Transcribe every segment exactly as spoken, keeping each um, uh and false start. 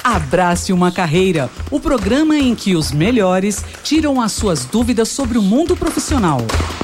Abrace uma Carreira, o programa em que os melhores tiram as suas dúvidas sobre o mundo profissional.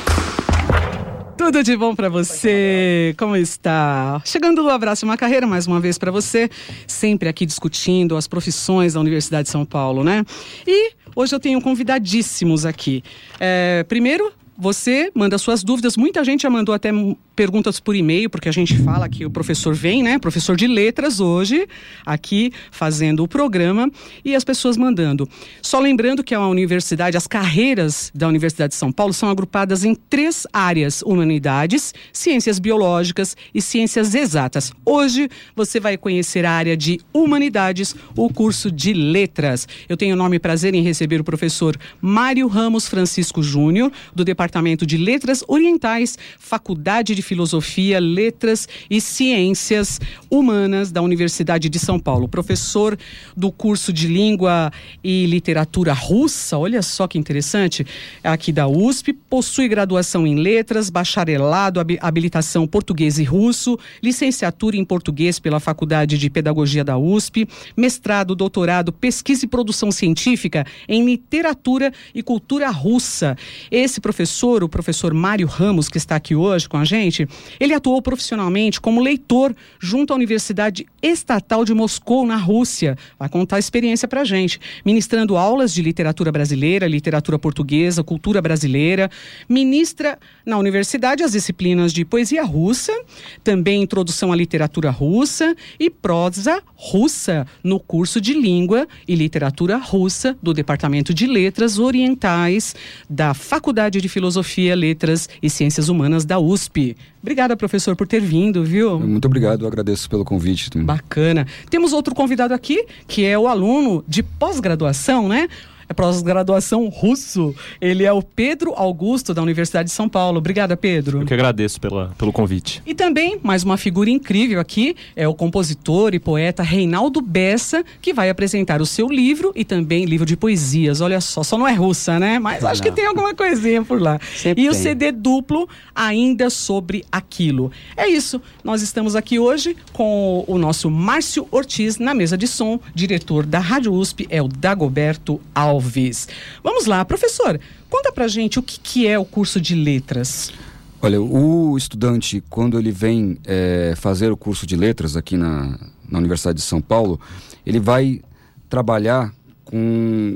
Tudo de bom para você? Como está? Chegando o Abrace uma Carreira mais uma vez para você, sempre aqui discutindo as profissões da Universidade de São Paulo, né? E hoje eu tenho convidadíssimos aqui. É, primeiro, você manda suas dúvidas. Muita gente já mandou até perguntas por e-mail, porque a gente fala que o professor vem, né? Professor de letras hoje, aqui fazendo o programa, e as pessoas mandando. Só lembrando que a universidade, as carreiras da Universidade de São Paulo são agrupadas em três áreas: humanidades, ciências biológicas e ciências exatas. Hoje você vai conhecer a área de humanidades, o curso de letras. Eu tenho o enorme prazer em receber o professor Mário Ramos Francisco Júnior, do Departamento de Letras Orientais, Faculdade de Filosofia, Letras e Ciências Humanas da Universidade de São Paulo. Professor do curso de Língua e Literatura Russa, olha só que interessante, aqui da U S P, possui graduação em Letras, bacharelado, habilitação Português e Russo, licenciatura em Português pela Faculdade de Pedagogia da U S P, mestrado, doutorado, pesquisa e produção científica em Literatura e Cultura Russa. Esse professor, o professor Mário Ramos, que está aqui hoje com a gente, ele atuou profissionalmente como leitor junto à Universidade Estatal de Moscou, na Rússia. Vai contar a experiência pra gente, ministrando aulas de literatura brasileira, literatura portuguesa, cultura brasileira. Ministra na universidade as disciplinas de poesia russa, também introdução à literatura russa e prosa russa no curso de língua e literatura russa do Departamento de Letras Orientais da Faculdade de Filosofia, Letras e Ciências Humanas da U S P. Obrigada, professor, por ter vindo, viu? Muito obrigado, eu agradeço pelo convite. Bacana. Temos outro convidado aqui, que é o aluno de pós-graduação, né? É pós-graduação russo. Ele é o Pedro Augusto, da Universidade de São Paulo. Obrigada, Pedro. Eu que agradeço pela, pelo convite. E também, mais uma figura incrível aqui, é o compositor e poeta Reinaldo Bessa, que vai apresentar o seu livro e também livro de poesias. Olha só, só não é russa, né? Mas acho que tem alguma coisinha por lá. Sempre e o tem. C D duplo, Ainda Sobre Aquilo. É isso, nós estamos aqui hoje com o nosso Márcio Ortiz na mesa de som, diretor da Rádio U S P, é o Dagoberto Alves. Vamos lá, professor, conta pra gente o que, que é o curso de letras. Olha, o estudante, quando ele vem é, fazer o curso de letras aqui na, na Universidade de São Paulo, ele vai trabalhar com...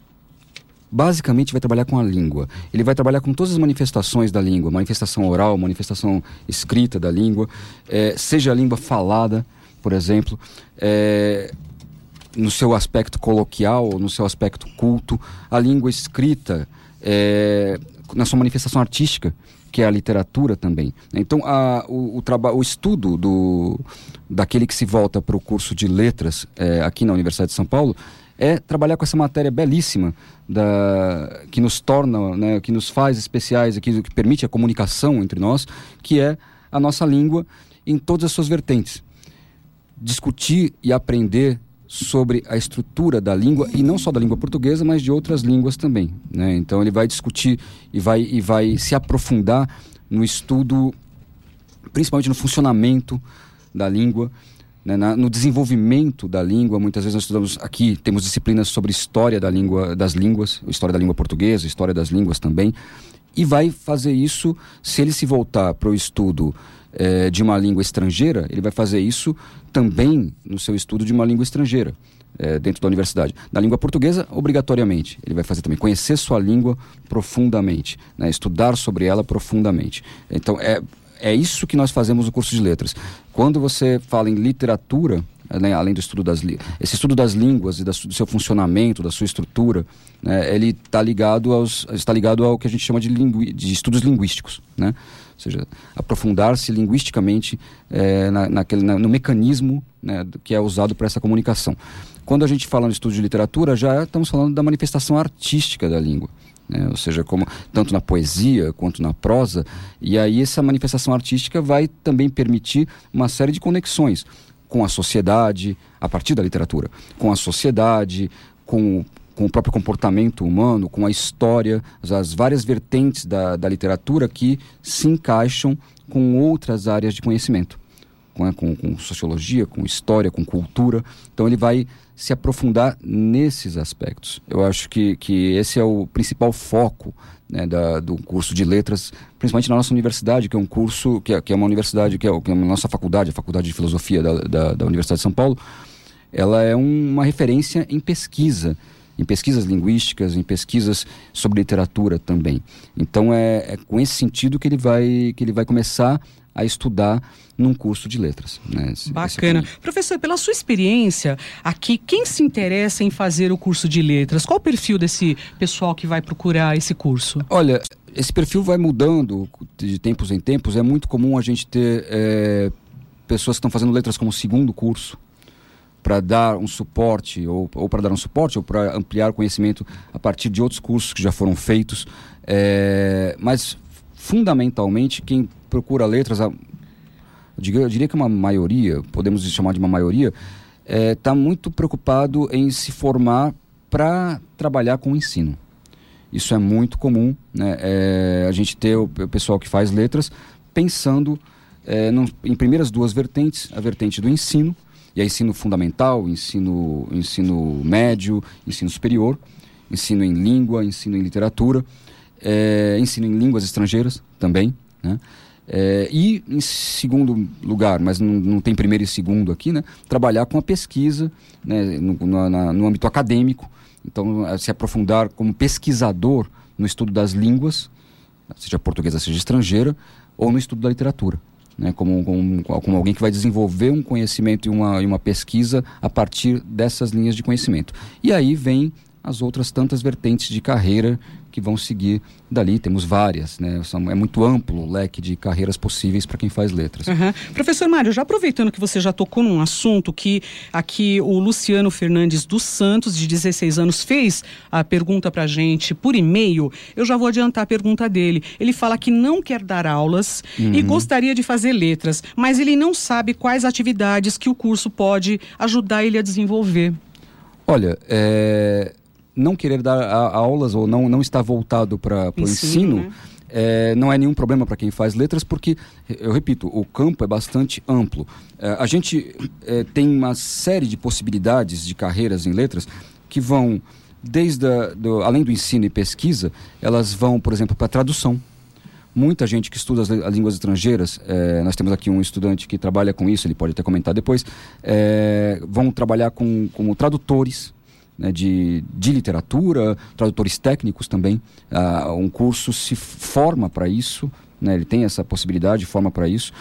Basicamente vai trabalhar com a língua. Ele vai trabalhar com todas as manifestações da língua, manifestação oral, manifestação escrita da língua, é, seja a língua falada, por exemplo, é, no seu aspecto coloquial, no seu aspecto culto, a língua escrita, é, na sua manifestação artística, que é a literatura também. Então, a, o, o, traba- o estudo do, daquele que se volta para o curso de letras é, aqui na Universidade de São Paulo é trabalhar com essa matéria belíssima da, que nos torna, né, que nos faz especiais, que, que permite a comunicação entre nós, que é a nossa língua em todas as suas vertentes. Discutir e aprender sobre a estrutura da língua, e não só da língua portuguesa, mas de outras línguas também, né? Então ele vai discutir e vai, e vai se aprofundar no estudo, principalmente no funcionamento da língua, né? Na, no desenvolvimento da língua. Muitas vezes nós estudamos aqui, temos disciplinas sobre história da língua, das línguas, história da língua portuguesa, história das línguas também, e vai fazer isso, se ele se voltar para o estudo É, de uma língua estrangeira, ele vai fazer isso também no seu estudo de uma língua estrangeira, é, dentro da universidade. Na língua portuguesa, obrigatoriamente, ele vai fazer também, conhecer sua língua profundamente, né, estudar sobre ela profundamente. Então, é, é isso que nós fazemos no curso de letras. Quando você fala em literatura, né, além do estudo das línguas, esse estudo das línguas e da, do seu funcionamento, da sua estrutura, né, ele está ligado, aos, está ligado ao que a gente chama de, lingu, de estudos linguísticos, né? Ou seja, aprofundar-se linguisticamente é, na, naquele, na, no mecanismo, né, que é usado para essa comunicação. Quando a gente fala no estudo de literatura, já estamos falando da manifestação artística da língua, né? Ou seja, como, tanto na poesia quanto na prosa, e aí essa manifestação artística vai também permitir uma série de conexões com a sociedade, a partir da literatura, com a sociedade, com... com o próprio comportamento humano, com a história, as, as várias vertentes da, da literatura que se encaixam com outras áreas de conhecimento. com, com, com sociologia, com história, com cultura. Então ele vai se aprofundar nesses aspectos. Eu acho que, que esse é o principal foco, né, da, do curso de letras, principalmente na nossa universidade, que é um curso, que é, que é uma universidade, que é, que é a nossa faculdade, a Faculdade de Filosofia da, da, da Universidade de São Paulo. Ela é um, uma referência em pesquisa, em pesquisas linguísticas, em pesquisas sobre literatura também. Então é, é com esse sentido que ele vai, que ele vai começar a estudar num curso de letras. Né? Esse, Bacana. esse é Professor, pela sua experiência aqui, quem se interessa em fazer o curso de letras? Qual o perfil desse pessoal que vai procurar esse curso? Olha, esse perfil vai mudando de tempos em tempos. É muito comum a gente ter é, pessoas que estão fazendo letras como segundo curso, para dar um suporte, ou, ou para dar um suporte, ou para ampliar o conhecimento a partir de outros cursos que já foram feitos. É, mas, fundamentalmente, quem procura letras, a, eu, diria, eu diria que uma maioria, podemos chamar de uma maioria, está é, muito preocupado em se formar para trabalhar com o ensino. Isso é muito comum, né? É, a gente ter o, o pessoal que faz letras pensando é, no, em primeiras duas vertentes, a vertente do ensino, e é ensino fundamental, ensino, ensino médio, ensino superior, ensino em língua, ensino em literatura, é, ensino em línguas estrangeiras também, né? É, e em segundo lugar, mas não, não tem primeiro e segundo aqui, né? Trabalhar com a pesquisa, né? no, no, na, no âmbito acadêmico, então se aprofundar como pesquisador no estudo das línguas, seja portuguesa, seja estrangeira, ou no estudo da literatura. Né, como, como, como alguém que vai desenvolver um conhecimento e uma, e uma pesquisa a partir dessas linhas de conhecimento. E aí vem as outras tantas vertentes de carreira que vão seguir dali. Temos várias, né? São, é muito amplo o leque de carreiras possíveis para quem faz letras. Uhum. Professor Mário, já aproveitando que você já tocou num assunto que aqui o Luciano Fernandes dos Santos, de dezesseis anos, fez a pergunta para a gente por e-mail, eu já vou adiantar a pergunta dele. Ele fala que não quer dar aulas uhum. e gostaria de fazer letras, mas ele não sabe quais atividades que o curso pode ajudar ele a desenvolver. Olha, é... não querer dar a, aulas ou não, não estar voltado para o ensino, né? é, não é nenhum problema para quem faz letras, porque, eu repito, o campo é bastante amplo. É, a gente é, tem uma série de possibilidades de carreiras em letras que vão, desde a, do, além do ensino e pesquisa, elas vão, por exemplo, para tradução. Muita gente que estuda as, as línguas estrangeiras, é, nós temos aqui um estudante que trabalha com isso, ele pode até comentar depois, é, vão trabalhar com, como tradutores, né, de, de literatura, tradutores técnicos também. Ah, um curso se forma para isso, né, ele tem essa possibilidade, forma para isso.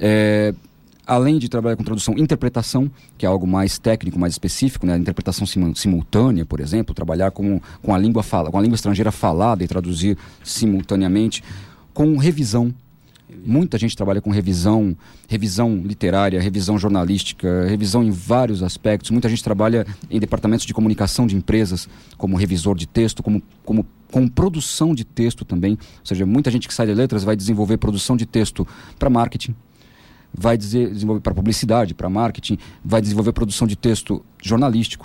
É, além de trabalhar com tradução, interpretação, que é algo mais técnico, mais específico, né, interpretação sim, simultânea, por exemplo, trabalhar com, com, a língua fala, com a língua estrangeira falada e traduzir simultaneamente, com revisão. Muita gente trabalha com revisão, revisão literária, revisão jornalística, revisão em vários aspectos. Muita gente trabalha em departamentos de comunicação de empresas, como revisor de texto, como, como, com produção de texto também. Ou seja, muita gente que sai de letras vai desenvolver produção de texto para marketing, vai dizer, desenvolver para publicidade, para marketing, vai desenvolver produção de texto jornalístico,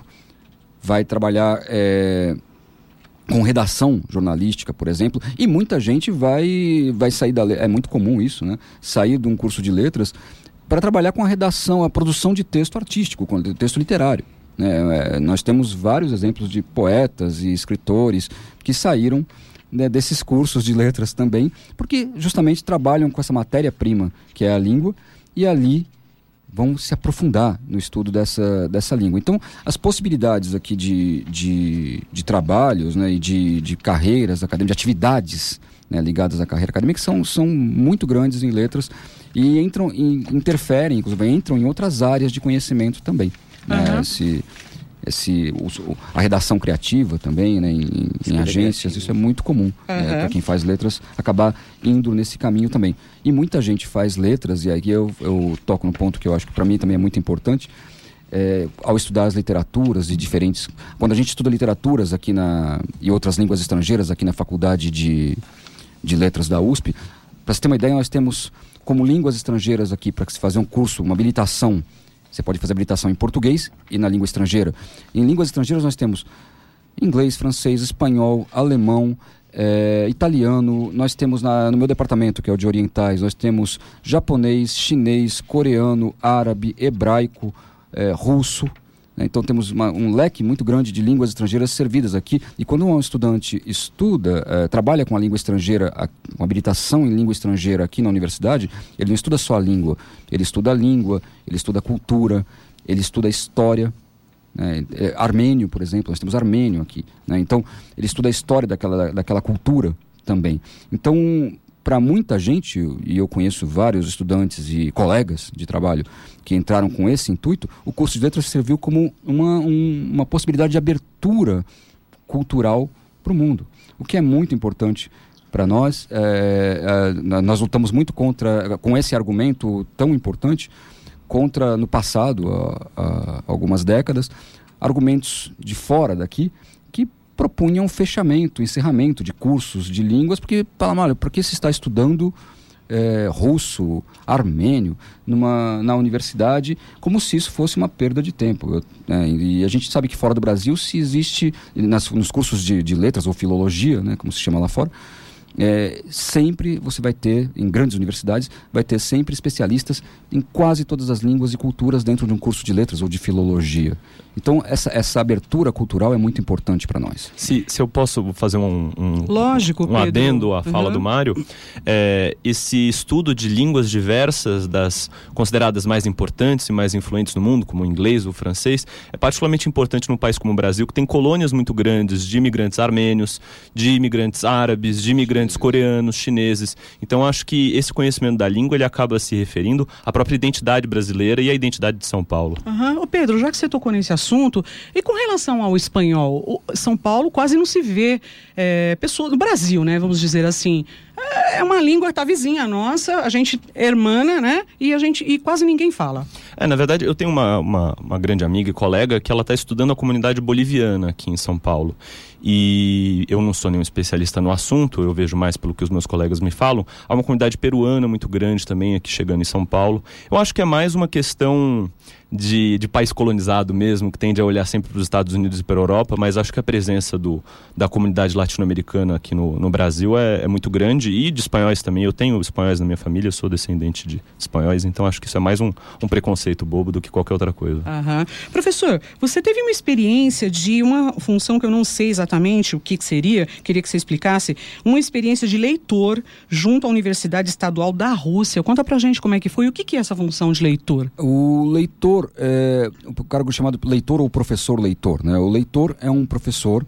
vai trabalhar... É, com redação jornalística, por exemplo, e muita gente vai, vai sair da... É muito comum isso, né? Sair de um curso de letras para trabalhar com a redação, a produção de texto artístico, com texto literário. Né? É, nós temos vários exemplos de poetas e escritores que saíram, né, desses cursos de letras também, porque justamente trabalham com essa matéria-prima, que é a língua, e ali vão se aprofundar no estudo dessa, dessa língua. Então, as possibilidades aqui de, de, de trabalhos, né, e de, de carreiras acadêmicas, de atividades, né, ligadas à carreira acadêmica são, são muito grandes em letras e entram, em, interferem, inclusive, entram em outras áreas de conhecimento também. Uhum. Né, esse, esse, o, a redação criativa também, né, em, em agências, isso é muito comum, uhum. né, para quem faz letras acabar indo nesse caminho também. E muita gente faz letras, e aí eu, eu toco no ponto que eu acho que para mim também é muito importante, é, ao estudar as literaturas e diferentes... Quando a gente estuda literaturas aqui na, e outras línguas estrangeiras aqui na Faculdade de, de Letras da U S P, para você ter uma ideia, nós temos como línguas estrangeiras aqui, para se fazer um curso, uma habilitação. Você pode fazer habilitação em português e na língua estrangeira. Em línguas estrangeiras nós temos inglês, francês, espanhol, alemão, é, italiano, nós temos na, no meu departamento, que é o de orientais, nós temos japonês, chinês, coreano, árabe, hebraico, é, russo. Né? Então temos uma, um leque muito grande de línguas estrangeiras servidas aqui. E quando um estudante estuda, é, trabalha com a língua estrangeira, a, com habilitação em língua estrangeira aqui na universidade, ele não estuda só a língua, ele estuda a língua, ele estuda a cultura, ele estuda a história. Né? É, armênio, por exemplo, nós temos armênio aqui. Né? Então, ele estuda a história daquela, daquela cultura também. Então, para muita gente, e eu conheço vários estudantes e colegas de trabalho que entraram com esse intuito, o curso de letras serviu como uma, um, uma possibilidade de abertura cultural para o mundo. O que é muito importante para nós. É, é, nós lutamos muito contra, com esse argumento tão importante, contra, no passado, há, há algumas décadas, argumentos de fora daqui que propunham fechamento, encerramento de cursos de línguas, porque, olha, por que se está estudando é, russo, armênio numa, na universidade, como se isso fosse uma perda de tempo. Eu, é, e a gente sabe que fora do Brasil, se existe, nas, nos cursos de, de letras ou filologia, né, como se chama lá fora, É, sempre você vai ter, em grandes universidades, vai ter sempre especialistas em quase todas as línguas e culturas dentro de um curso de letras ou de filologia. Então, essa, essa abertura cultural é muito importante para nós. Se, se eu posso fazer um, um, Lógico, um Pedro. adendo à fala Uhum. do Mário, é, esse estudo de línguas diversas, das consideradas mais importantes e mais influentes no mundo, como o inglês ou o francês, é particularmente importante num país como o Brasil, que tem colônias muito grandes de imigrantes armênios, de imigrantes árabes, de imigrantes coreanos, chineses. Então, acho que esse conhecimento da língua, ele acaba se referindo à própria identidade brasileira e à identidade de São Paulo. Uhum. Ô Pedro, já que você tocou nesse assunto, e com relação ao espanhol, o São Paulo quase não se vê é, pessoa do Brasil, né? Vamos dizer assim. É uma língua que tá vizinha nossa, a gente é hermana, né? E, a gente, e quase ninguém fala. É, na verdade, eu tenho uma, uma, uma grande amiga e colega que ela está estudando a comunidade boliviana aqui em São Paulo. E eu não sou nenhum especialista no assunto, eu vejo mais pelo que os meus colegas me falam. Há uma comunidade peruana muito grande também aqui chegando em São Paulo. Eu acho que é mais uma questão de, de país colonizado mesmo, que tende a olhar sempre para os Estados Unidos e para a Europa, mas acho que a presença do, da comunidade latino-americana aqui no, no Brasil é, é muito grande, e de espanhóis também. Eu tenho espanhóis na minha família, eu sou descendente de espanhóis, então acho que isso é mais um, um preconceito bobo do que qualquer outra coisa. Uhum. Professor, você teve uma experiência de uma função que eu não sei exatamente o que, que seria, queria que você explicasse, uma experiência de leitor junto à Universidade Estadual da Rússia. Conta pra gente como é que foi, o que, que é essa função de leitor? O leitor, é, o cargo chamado leitor ou professor leitor, né? O leitor é um professor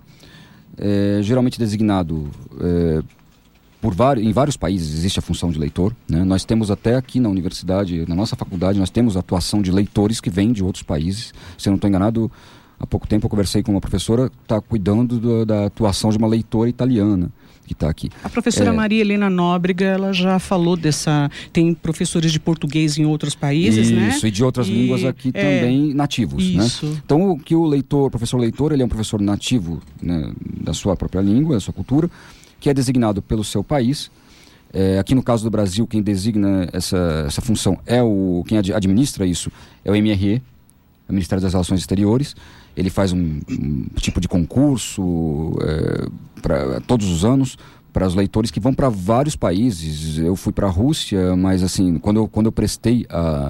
é, geralmente designado é, por vários, em vários países existe a função de leitor, né? Nós temos até aqui na universidade, na nossa faculdade, nós temos a atuação de leitores que vêm de outros países. Se eu não estou enganado, há pouco tempo eu conversei com uma professora que está cuidando do, da atuação de uma leitora italiana que está aqui. A professora é... Maria Helena Nóbrega, ela já falou dessa... Tem professores de português em outros países, isso, né? Isso, e de outras e, línguas aqui é... também nativos, isso. Né? Então, o que o leitor, o professor leitor, ele é um professor nativo, né, da sua própria língua, da sua cultura, que é designado pelo seu país. É, aqui no caso do Brasil, quem designa essa, essa função é o... Quem ad, administra isso é o M R E, o Ministério das Relações Exteriores. Ele faz um, um tipo de concurso é, para todos os anos para os leitores que vão para vários países. Eu fui para a Rússia, mas assim, quando eu, quando eu prestei a,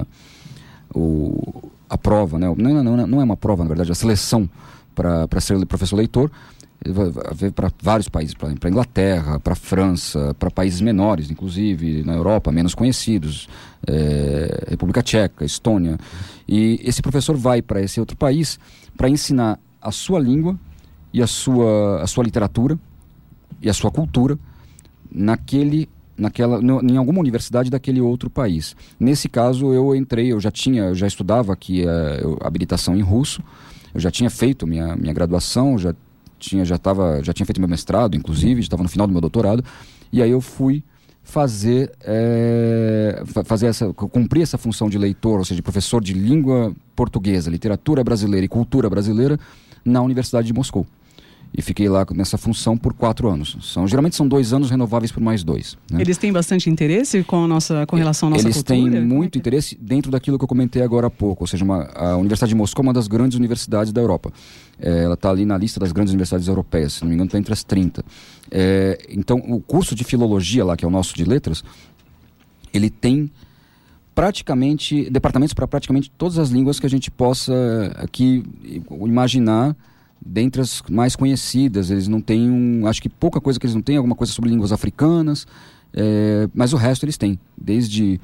o, a prova, né? não, não, não é uma prova, na verdade, a seleção para ser professor leitor, vai para vários países, para a Inglaterra, para a França, para países menores, inclusive na Europa, menos conhecidos, é, República Tcheca, Estônia. E esse professor vai para esse outro país para ensinar a sua língua e a sua, a sua literatura e a sua cultura naquele, naquela, no, em alguma universidade daquele outro país. Nesse caso, eu entrei, eu já tinha, eu já estudava aqui a, eu, habilitação em russo, eu já tinha feito minha, minha graduação, já tinha, já, tava, já tinha feito meu mestrado, inclusive, estava no final do meu doutorado, e aí eu fui fazer, é, fazer essa, cumprir essa função de leitor, ou seja, de professor de língua portuguesa, literatura brasileira e cultura brasileira na Universidade de Moscou. E fiquei lá nessa função por quatro anos. São, geralmente são dois anos renováveis por mais dois. Né? Eles têm bastante interesse com, a nossa, com relação à nossa Eles cultura? Eles têm Como muito é que... interesse dentro daquilo que eu comentei agora há pouco. Ou seja, uma, a Universidade de Moscou é uma das grandes universidades da Europa. É, ela está ali na lista das grandes universidades europeias. Se não me engano, está entre as trinta. É, então, o curso de filologia lá, que é o nosso de letras, ele tem praticamente departamentos para praticamente todas as línguas que a gente possa aqui imaginar. Dentre as mais conhecidas, eles não têm um, acho que pouca coisa que eles não têm, alguma coisa sobre línguas africanas, é, mas o resto eles têm, desde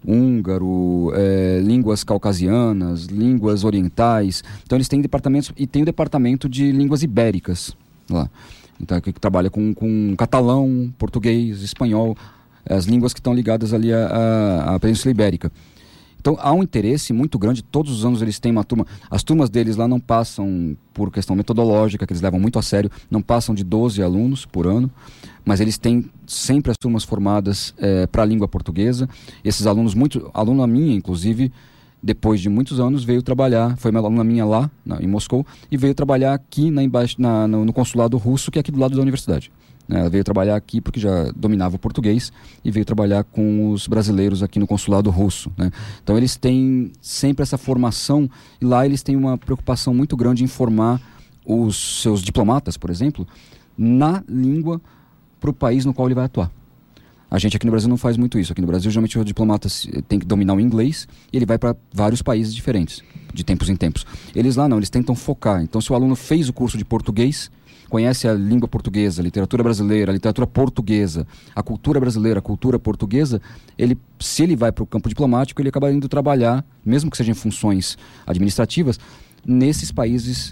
húngaro, é, línguas caucasianas, línguas orientais. Então eles têm departamentos, e tem o departamento de línguas ibéricas lá, então que trabalha com, com catalão, português, espanhol, as línguas que estão ligadas ali à, à, à Península Ibérica. Então há um interesse muito grande, todos os anos eles têm uma turma, as turmas deles lá não passam, por questão metodológica, que eles levam muito a sério, não passam de doze alunos por ano, mas eles têm sempre as turmas formadas é, para a língua portuguesa. Esses alunos, muito, aluna minha inclusive, depois de muitos anos veio trabalhar, foi uma aluna minha lá na, em Moscou, e veio trabalhar aqui na, na, no, no consulado russo, que é aqui do lado da universidade. Ela veio trabalhar aqui porque já dominava o português e veio trabalhar com os brasileiros aqui no consulado russo, né? Então eles têm sempre essa formação, e lá eles têm uma preocupação muito grande em formar os seus diplomatas, por exemplo, na língua para o país no qual ele vai atuar. A gente aqui no Brasil não faz muito isso. Aqui no Brasil, geralmente o diplomata tem que dominar o inglês e ele vai para vários países diferentes, de tempos em tempos. Eles lá não, eles tentam focar. Então se o aluno fez o curso de português, conhece a língua portuguesa, a literatura brasileira, a literatura portuguesa, a cultura brasileira, a cultura portuguesa, ele, se ele vai para o campo diplomático, ele acaba indo trabalhar, mesmo que sejam em funções administrativas, nesses países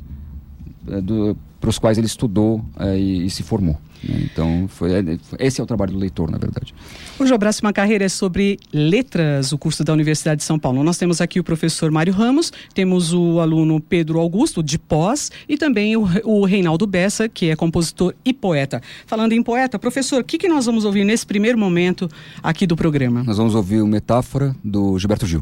é, para os quais ele estudou é, e, e se formou. Né? Então, foi, esse é o trabalho do leitor, na verdade. Hoje a próxima carreira é sobre letras, o curso da Universidade de São Paulo. Nós temos aqui o professor Mário Ramos, temos o aluno Pedro Augusto, de pós, e também o, o Reinaldo Bessa, que é compositor e poeta. Falando em poeta, professor, o que, que nós vamos ouvir nesse primeiro momento aqui do programa? Nós vamos ouvir o Metáfora, do Gilberto Gil.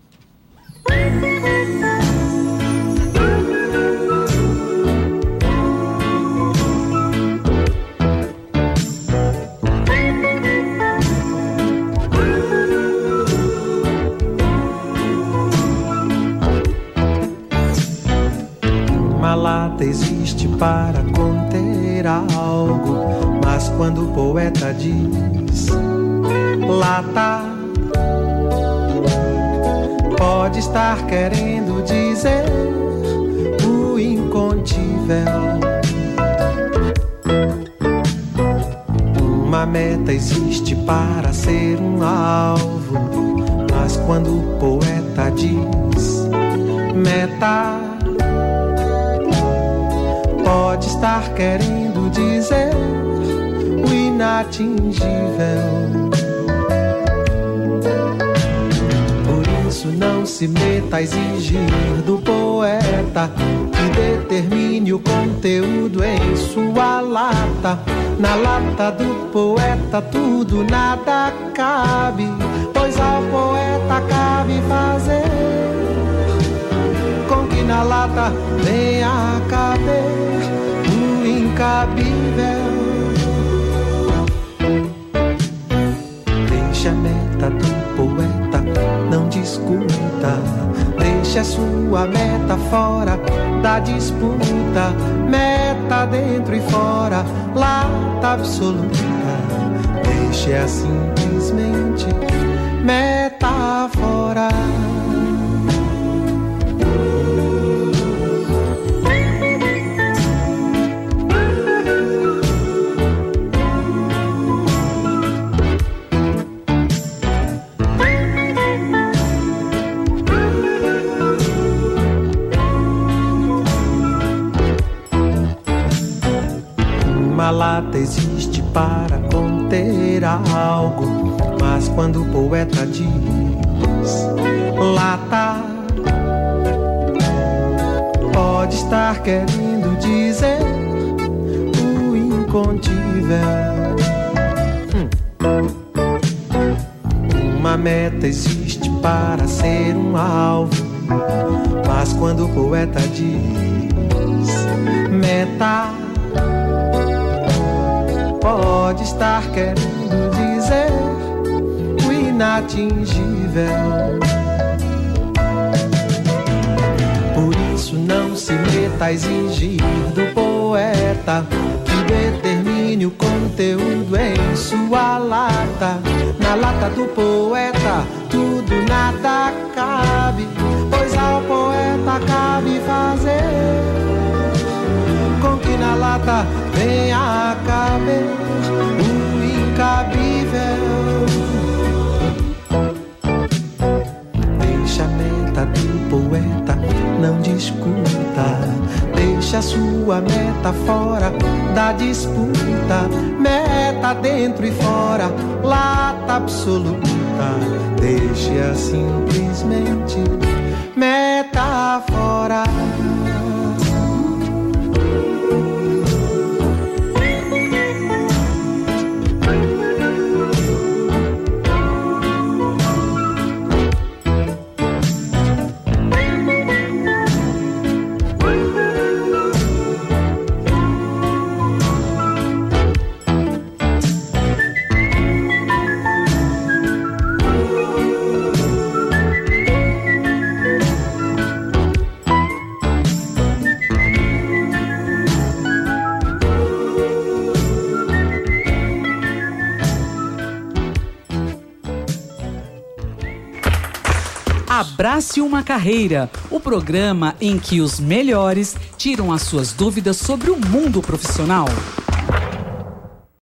Uma lata existe para conter algo, mas quando o poeta diz lata, pode estar querendo dizer o incontível. Uma meta existe para ser um alvo, mas quando o poeta diz meta, pode estar querendo dizer o inatingível. Por isso não se meta a exigir do poeta que determine o conteúdo em sua lata. Na lata do poeta tudo nada cabe, pois ao poeta cabe fazer com que na lata venha caber o incabível. Deixa a meta do poeta, não discuta. Deixa a sua meta fora da disputa. Meta dentro e fora, lata absoluta. Deixa simplesmente meta fora. Uma lata existe para conter algo, mas quando o poeta diz lata, pode estar querendo dizer o incontível. Hum. Uma meta existe para ser um alvo, mas quando o poeta diz meta, pode estar querendo dizer o inatingível. Por isso não se meta a exigir do poeta que determine o conteúdo em sua lata. Na lata do poeta tudo nada cabe, pois ao poeta cabe fazer com que na lata venha a caber o incabível. Deixa a meta do poeta, não discuta. Deixa a sua meta fora da disputa. Meta dentro e fora, lata absoluta. Deixa simplesmente meta fora. Abrace uma Carreira, o programa em que os melhores tiram as suas dúvidas sobre o mundo profissional.